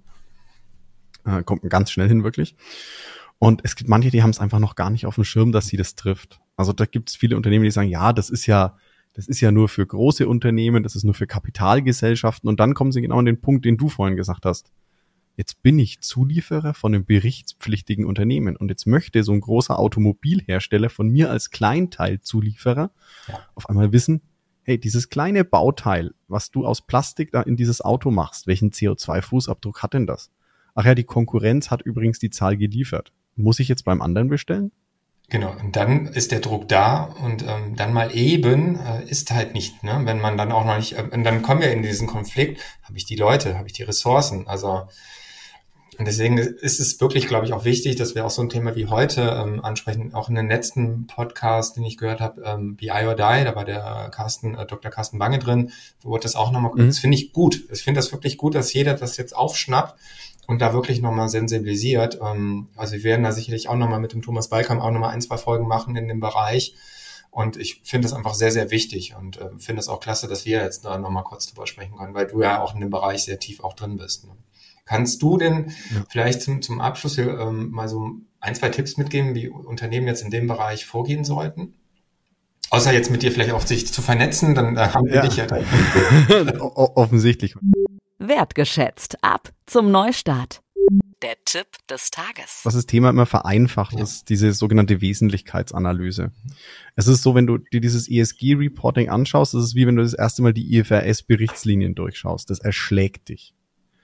Kommt man ganz schnell hin, wirklich. Und es gibt manche, die haben es einfach noch gar nicht auf dem Schirm, dass sie das trifft. Also da gibt es viele Unternehmen, die sagen, ja, das ist ja nur für große Unternehmen, das ist nur für Kapitalgesellschaften. Und dann kommen sie genau an den Punkt, den du vorhin gesagt hast. Jetzt bin ich Zulieferer von einem berichtspflichtigen Unternehmen und jetzt möchte so ein großer Automobilhersteller von mir als Kleinteilzulieferer auf einmal wissen, hey, dieses kleine Bauteil, was du aus Plastik da in dieses Auto machst, welchen CO2-Fußabdruck hat denn das? Ach ja, die Konkurrenz hat übrigens die Zahl geliefert. Muss ich jetzt beim anderen bestellen? Genau, und dann ist der Druck da und dann mal eben ist halt nicht, ne? Wenn man dann auch noch nicht, und dann kommen wir in diesen Konflikt, habe ich die Leute, habe ich die Ressourcen, also und deswegen ist es wirklich, glaube ich, auch wichtig, dass wir auch so ein Thema wie heute ansprechen. Auch in den letzten Podcast, den ich gehört habe, BI or Die, da war der Dr. Carsten Bange drin, wo wurde das auch nochmal, das finde ich gut. Ich finde das wirklich gut, dass jeder das jetzt aufschnappt und da wirklich nochmal sensibilisiert. Also wir werden da sicherlich auch nochmal mit dem Thomas Balkamp auch nochmal 1-2 Folgen machen in dem Bereich. Und ich finde das einfach sehr, sehr wichtig und finde es auch klasse, dass wir jetzt da nochmal kurz drüber sprechen können, weil du ja auch in dem Bereich sehr tief auch drin bist. Ne? Kannst du denn vielleicht zum Abschluss hier, mal so 1-2 Tipps mitgeben, wie Unternehmen jetzt in dem Bereich vorgehen sollten? Außer jetzt mit dir vielleicht auch sich zu vernetzen, dann haben wir dich ja da. Offensichtlich. Wertgeschätzt. Ab zum Neustart. Der Tipp des Tages. Was das Thema immer vereinfacht, ist diese sogenannte Wesentlichkeitsanalyse. Es ist so, wenn du dir dieses ESG-Reporting anschaust, es ist wie wenn du das erste Mal die IFRS-Berichtslinien durchschaust. Das erschlägt dich.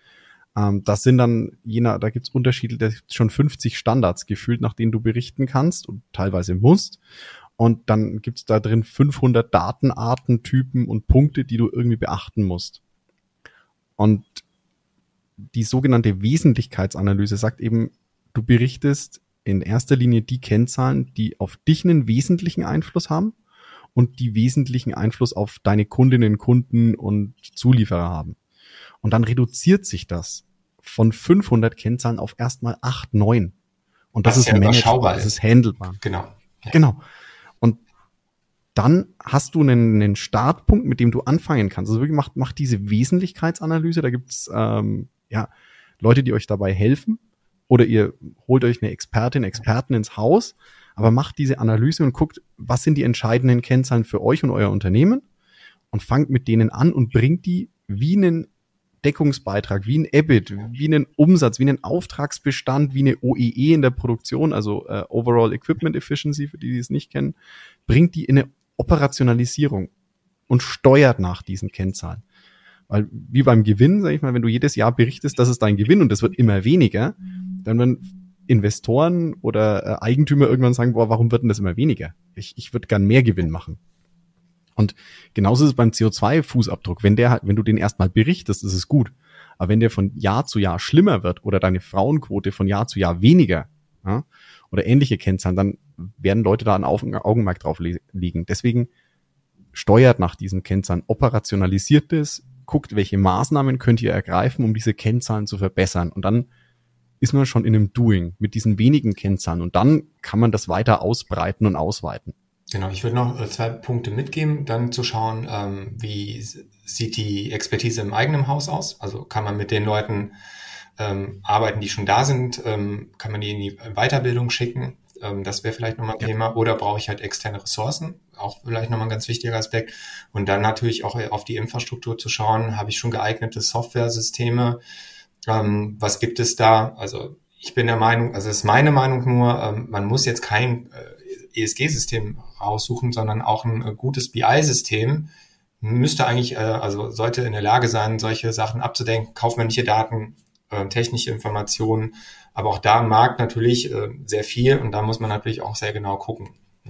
Das sind dann da gibt's Unterschiede, da gibt's schon 50 Standards gefühlt, nach denen du berichten kannst und teilweise musst. Und dann gibt's da drin 500 Datenarten, Typen und Punkte, die du irgendwie beachten musst. Und die sogenannte Wesentlichkeitsanalyse sagt eben, du berichtest in erster Linie die Kennzahlen, die auf dich einen wesentlichen Einfluss haben und die wesentlichen Einfluss auf deine Kundinnen, Kunden und Zulieferer haben. Und dann reduziert sich das von 500 Kennzahlen auf erstmal 8, 9. Und das ist managebar, das ist handelbar. Genau. Ja. Genau. Und dann hast du einen Startpunkt, mit dem du anfangen kannst. Also wirklich macht diese Wesentlichkeitsanalyse. Da gibt's Leute, die euch dabei helfen. Oder ihr holt euch eine Experten ins Haus. Aber macht diese Analyse und guckt, was sind die entscheidenden Kennzahlen für euch und euer Unternehmen. Und fangt mit denen an und bringt die wie einen Deckungsbeitrag, wie ein EBIT, wie einen Umsatz, wie einen Auftragsbestand, wie eine OEE in der Produktion, also Overall Equipment Efficiency, für die es nicht kennen, bringt die in eine Operationalisierung und steuert nach diesen Kennzahlen. Weil wie beim Gewinn, sag ich mal, wenn du jedes Jahr berichtest, das ist dein Gewinn und das wird immer weniger, dann werden Investoren oder Eigentümer irgendwann sagen, boah, warum wird denn das immer weniger? Ich würde gern mehr Gewinn machen. Und genauso ist es beim CO2-Fußabdruck. Wenn du den erstmal berichtest, ist es gut. Aber wenn der von Jahr zu Jahr schlimmer wird oder deine Frauenquote von Jahr zu Jahr weniger, ja, oder ähnliche Kennzahlen, dann werden Leute da ein Augenmerk drauf legen. Deswegen steuert nach diesen Kennzahlen, operationalisiert es, guckt, welche Maßnahmen könnt ihr ergreifen, um diese Kennzahlen zu verbessern. Und dann ist man schon in einem Doing mit diesen wenigen Kennzahlen. Und dann kann man das weiter ausbreiten und ausweiten. Genau, ich würde noch 2 Punkte mitgeben, dann zu schauen, wie sieht die Expertise im eigenen Haus aus. Also kann man mit den Leuten arbeiten, die schon da sind, kann man die in die Weiterbildung schicken. Das wäre vielleicht nochmal ein Thema. Oder brauche ich halt externe Ressourcen? Auch vielleicht nochmal ein ganz wichtiger Aspekt. Und dann natürlich auch auf die Infrastruktur zu schauen, habe ich schon geeignete Software-Systeme? Was gibt es da? Also ich bin der Meinung, also es ist meine Meinung nur, man muss jetzt kein ESG-System raussuchen, sondern auch ein gutes BI-System müsste eigentlich, sollte in der Lage sein, solche Sachen abzudenken, kaufmännische Daten, technische Informationen, aber auch da im Markt natürlich sehr viel und da muss man natürlich auch sehr genau gucken.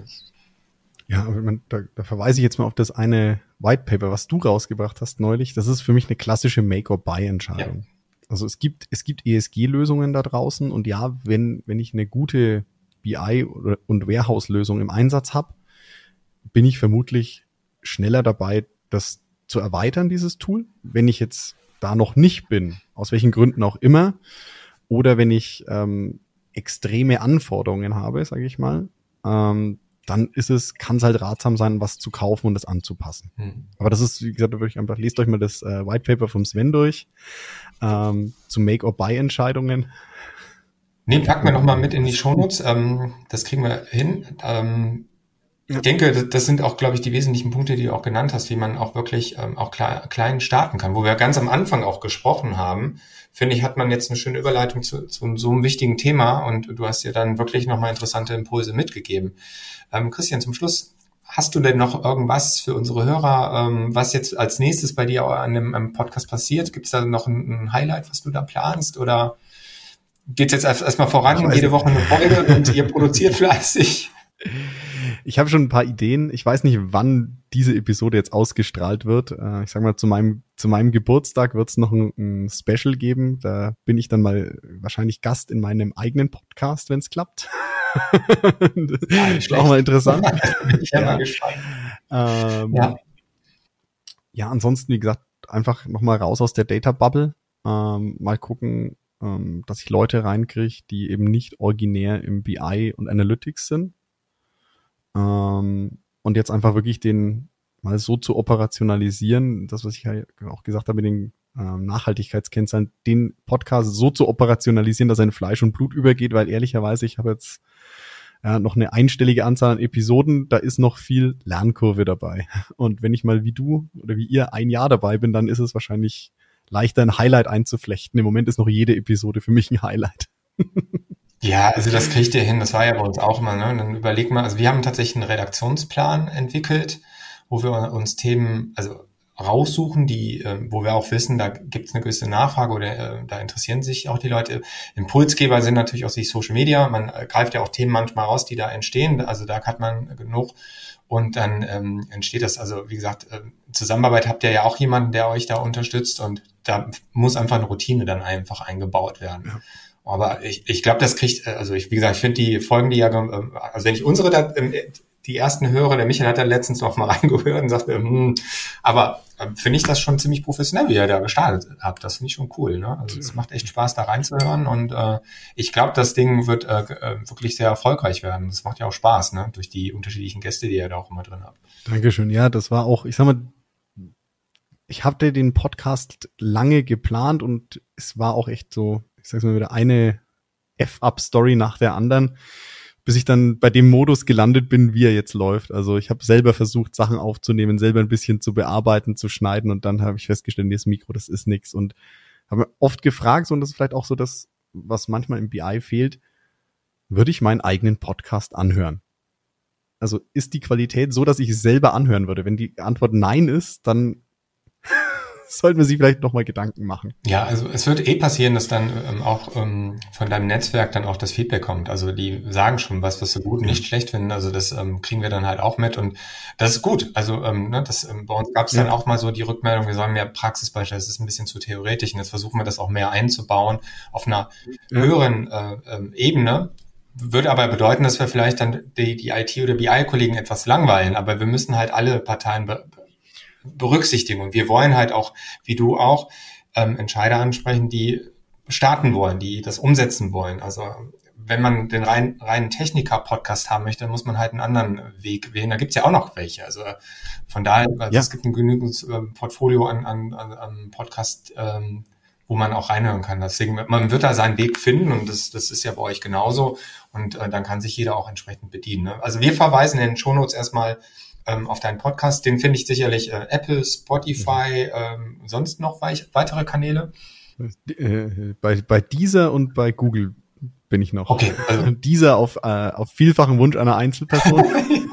Ja, aber da verweise ich jetzt mal auf das eine White Paper, was du rausgebracht hast neulich. Das ist für mich eine klassische Make-or-Buy-Entscheidung. Ja. Also es gibt ESG-Lösungen da draußen und ja, wenn ich eine gute BI und Warehouse-Lösung im Einsatz habe, bin ich vermutlich schneller dabei, das zu erweitern, dieses Tool. Wenn ich jetzt da noch nicht bin, aus welchen Gründen auch immer, oder wenn ich extreme Anforderungen habe, sage ich mal, dann kann es halt ratsam sein, was zu kaufen und das anzupassen. Aber das ist, wie gesagt, da würde ich einfach, lest euch mal das White Paper vom Sven durch, zu Make-or-Buy-Entscheidungen. Nee, packen wir nochmal mit in die Shownotes, das kriegen wir hin. Ich denke, das sind auch, glaube ich, die wesentlichen Punkte, die du auch genannt hast, wie man auch wirklich auch klein starten kann. Wo wir ganz am Anfang auch gesprochen haben, finde ich, hat man jetzt eine schöne Überleitung zu so einem wichtigen Thema und du hast dir dann wirklich nochmal interessante Impulse mitgegeben. Christian, zum Schluss, hast du denn noch irgendwas für unsere Hörer, was jetzt als nächstes bei dir an dem Podcast passiert? Gibt es da noch ein Highlight, was du da planst, oder geht's jetzt erstmal voran, jede Woche eine Folge und ihr produziert fleißig? Ich habe schon ein paar Ideen. Ich weiß nicht, wann diese Episode jetzt ausgestrahlt wird. Ich sag mal, zu meinem Geburtstag wird es noch ein Special geben. Da bin ich dann mal wahrscheinlich Gast in meinem eigenen Podcast, wenn es klappt. Das ist auch mal interessant. Bin ich ja mal gespannt. Ja, ansonsten, wie gesagt, einfach nochmal raus aus der Data Bubble. Mal gucken, dass ich Leute reinkriege, die eben nicht originär im BI und Analytics sind. Und jetzt einfach wirklich den mal so zu operationalisieren, das, was ich ja auch gesagt habe mit den Nachhaltigkeitskennzahlen, den Podcast so zu operationalisieren, dass er in Fleisch und Blut übergeht, weil ehrlicherweise, ich habe jetzt noch eine einstellige Anzahl an Episoden, da ist noch viel Lernkurve dabei. Und wenn ich mal wie du oder wie ihr ein Jahr dabei bin, dann ist es wahrscheinlich leichter, ein Highlight einzuflechten. Im Moment ist noch jede Episode für mich ein Highlight. Ja, also das kriegt ihr hin, das war ja bei uns auch immer, ne? Dann überleg mal, also wir haben tatsächlich einen Redaktionsplan entwickelt, wo wir uns Themen, also raussuchen, die, wo wir auch wissen, da gibt es eine gewisse Nachfrage oder da interessieren sich auch die Leute. Impulsgeber sind natürlich auch die Social Media, man greift ja auch Themen manchmal raus, die da entstehen, also da hat man genug und dann entsteht das, also wie gesagt, Zusammenarbeit habt ihr ja auch jemanden, der euch da unterstützt und da muss einfach eine Routine dann einfach eingebaut werden. Ja. Aber ich glaube, das kriegt, also wie gesagt, ich finde die Folgen, die ja, also wenn ich unsere, die ersten höre, der Michael hat da letztens noch mal reingehört und sagte, aber finde ich das schon ziemlich professionell, wie ihr da gestartet habt. Das finde ich schon cool, ne? Also es macht echt Spaß, da reinzuhören und ich glaube, das Ding wird wirklich sehr erfolgreich werden. Das macht ja auch Spaß, ne? Durch die unterschiedlichen Gäste, die ihr da auch immer drin habt. Dankeschön. Ja, das war auch, ich sag mal, ich hatte den Podcast lange geplant und es war auch echt so, ich sag's mal wieder, eine F-Up-Story nach der anderen, bis ich dann bei dem Modus gelandet bin, wie er jetzt läuft. Also ich habe selber versucht, Sachen aufzunehmen, selber ein bisschen zu bearbeiten, zu schneiden und dann habe ich festgestellt, nee, das Mikro, das ist nix. Und habe oft gefragt, und das ist vielleicht auch so das, was manchmal im BI fehlt, würde ich meinen eigenen Podcast anhören? Also ist die Qualität so, dass ich es selber anhören würde? Wenn die Antwort nein ist, dann sollten wir sich vielleicht nochmal Gedanken machen. Ja, also es wird passieren, dass dann auch von deinem Netzwerk dann auch das Feedback kommt. Also die sagen schon was sie gut und nicht schlecht finden. Also das kriegen wir dann halt auch mit und das ist gut. Also bei uns gab es dann auch mal so die Rückmeldung, wir sollen mehr Praxisbeispiele, das ist ein bisschen zu theoretisch und jetzt versuchen wir das auch mehr einzubauen auf einer höheren Ebene. Würde aber bedeuten, dass wir vielleicht dann die IT- oder BI-Kollegen etwas langweilen, aber wir müssen halt alle Parteien berücksichtigen. Und wir wollen halt auch, wie du auch, Entscheider ansprechen, die starten wollen, die das umsetzen wollen. Also wenn man den reinen Techniker-Podcast haben möchte, dann muss man halt einen anderen Weg wählen. Da gibt's ja auch noch welche. Also von daher, es gibt ein genügendes Portfolio an Podcast, wo man auch reinhören kann. Deswegen, man wird da seinen Weg finden und das ist ja bei euch genauso. Und dann kann sich jeder auch entsprechend bedienen. Ne? Also wir verweisen in den Shownotes erstmal auf deinen Podcast. Den finde ich sicherlich Apple, Spotify, sonst noch weitere Kanäle? Bei Deezer und bei Google bin ich noch. Okay. Also Deezer auf vielfachen Wunsch einer Einzelperson.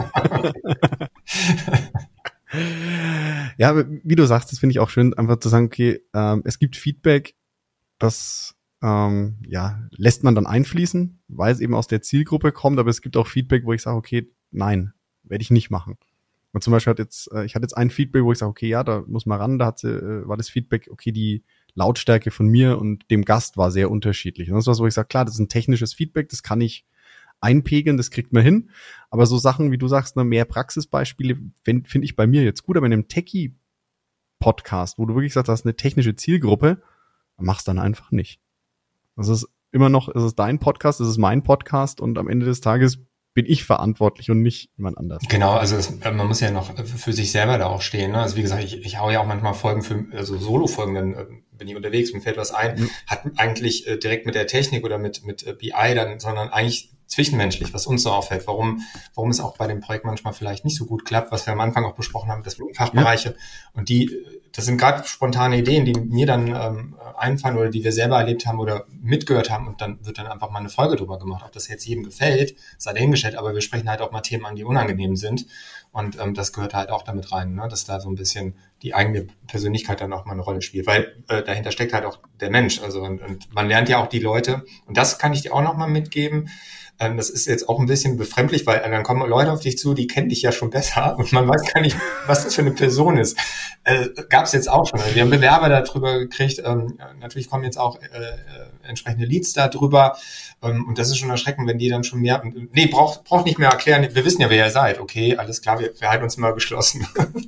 Ja, aber wie du sagst, das finde ich auch schön, einfach zu sagen, okay, es gibt Feedback, das lässt man dann einfließen, weil es eben aus der Zielgruppe kommt, aber es gibt auch Feedback, wo ich sage, okay, nein, werde ich nicht machen. Und zum Beispiel ich hatte jetzt ein Feedback, wo ich sage, okay, ja, da muss man ran, da war das Feedback, okay, die Lautstärke von mir und dem Gast war sehr unterschiedlich. Und das ist was, wo ich sage, klar, das ist ein technisches Feedback, das kann ich einpegeln, das kriegt man hin. Aber so Sachen, wie du sagst, mehr Praxisbeispiele finde ich bei mir jetzt gut. Aber in einem Techie-Podcast, wo du wirklich sagst, das ist eine technische Zielgruppe, mach's dann einfach nicht. Das ist immer noch, es ist dein Podcast, es ist mein Podcast und am Ende des Tages bin ich verantwortlich und nicht jemand anders. Genau, also man muss ja noch für sich selber da auch stehen. Ne? Also wie gesagt, ich hau ja auch manchmal Folgen also Solo-Folgen, dann bin ich unterwegs, mir fällt was ein, hat eigentlich direkt mit der Technik oder mit BI dann, sondern eigentlich zwischenmenschlich, was uns so auffällt, warum es auch bei dem Projekt manchmal vielleicht nicht so gut klappt, was wir am Anfang auch besprochen haben, das Fachbereiche. Und das sind gerade spontane Ideen, die mir dann einfallen oder die wir selber erlebt haben oder mitgehört haben und dann wird dann einfach mal eine Folge drüber gemacht. Ob das jetzt jedem gefällt, sei dahingestellt, aber wir sprechen halt auch mal Themen an, die unangenehm sind und das gehört halt auch damit rein, ne? Dass da so ein bisschen die eigene Persönlichkeit dann auch mal eine Rolle spielt, weil dahinter steckt halt auch der Mensch, also und man lernt ja auch die Leute und das kann ich dir auch noch mal mitgeben. Das ist jetzt auch ein bisschen befremdlich, weil dann kommen Leute auf dich zu, die kennen dich ja schon besser und man weiß gar nicht, was das für eine Person ist. Gab es jetzt auch schon. Wir haben Bewerber darüber gekriegt. Natürlich kommen jetzt auch entsprechende Leads darüber. Und das ist schon erschreckend, wenn die dann schon mehr... Nee, braucht nicht mehr erklären. Wir wissen ja, wer ihr seid. Okay, alles klar, wir halten uns mal geschlossen.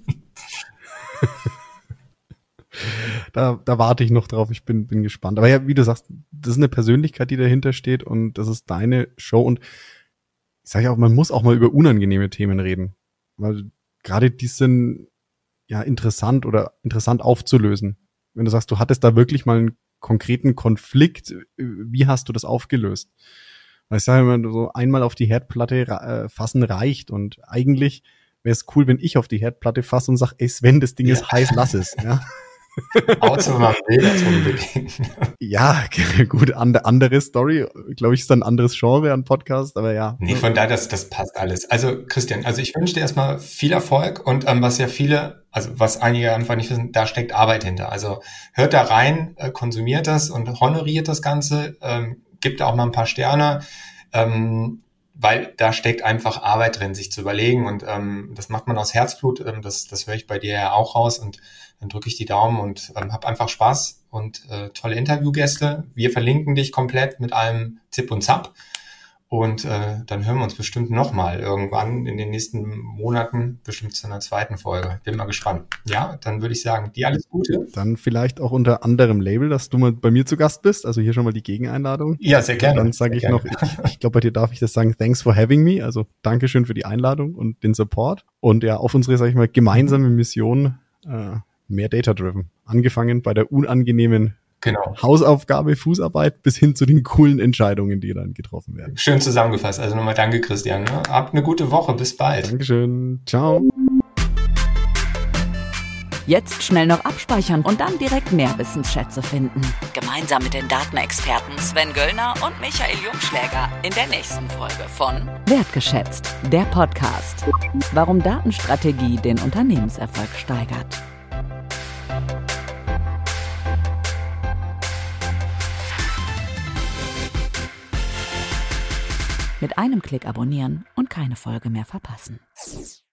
Da warte ich noch drauf, ich bin gespannt. Aber ja, wie du sagst, das ist eine Persönlichkeit, die dahinter steht und das ist deine Show und ich sage ja auch, man muss auch mal über unangenehme Themen reden, weil gerade die sind ja interessant aufzulösen. Wenn du sagst, du hattest da wirklich mal einen konkreten Konflikt, wie hast du das aufgelöst? Weil ich sage immer, so einmal auf die Herdplatte fassen reicht und eigentlich wäre es cool, wenn ich auf die Herdplatte fasse und sage, ey Sven, das Ding ist heiß, lass es. Ja. Außer man will das unbedingt. Ja, gut, andere Story. Glaube ich, ist dann ein anderes Genre an Podcast, aber ja. Nee, von daher, das passt alles. Also Christian, ich wünsche dir erstmal viel Erfolg und was einige einfach nicht wissen, da steckt Arbeit hinter. Also hört da rein, konsumiert das und honoriert das Ganze, gibt da auch mal ein paar Sterne, weil da steckt einfach Arbeit drin, sich zu überlegen und das macht man aus Herzblut, das höre ich bei dir ja auch raus und dann drücke ich die Daumen und hab einfach Spaß und tolle Interviewgäste. Wir verlinken dich komplett mit allem Zip und Zap und dann hören wir uns bestimmt nochmal irgendwann in den nächsten Monaten, bestimmt zu einer zweiten Folge. Bin mal gespannt. Ja, dann würde ich sagen, dir alles Gute. Dann vielleicht auch unter anderem Label, dass du mal bei mir zu Gast bist. Also hier schon mal die Gegeneinladung. Ja, sehr gerne. Dann sage ich noch, ich glaube, bei dir darf ich das sagen, thanks for having me. Also Dankeschön für die Einladung und den Support. Und ja, auf unsere, sage ich mal, gemeinsame Mission, mehr Data-Driven. Angefangen bei der unangenehmen Hausaufgabe, Fußarbeit bis hin zu den coolen Entscheidungen, die dann getroffen werden. Schön zusammengefasst. Also nochmal danke, Christian. Ne? Habt eine gute Woche. Bis bald. Dankeschön. Ciao. Jetzt schnell noch abspeichern und dann direkt mehr Wissensschätze finden. Gemeinsam mit den Datenexperten Sven Göllner und Michael Jungschläger in der nächsten Folge von Wertgeschätzt, der Podcast. Warum Datenstrategie den Unternehmenserfolg steigert. Mit einem Klick abonnieren und keine Folge mehr verpassen.